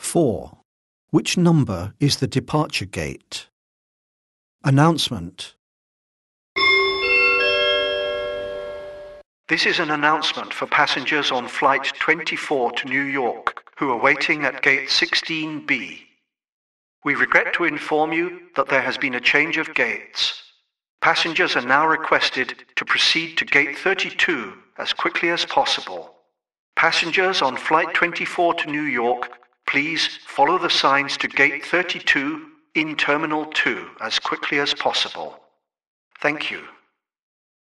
4. Which number is the departure gate? Announcement. This is an announcement for passengers on Flight 24 to New York who are waiting at Gate 16B. We regret to inform you that there has been a change of gates. Passengers are now requested to proceed to Gate 32 as quickly as possible. Passengers on Flight 24 to New York, please follow the signs to Gate 32 in Terminal 2 as quickly as possible. Thank you.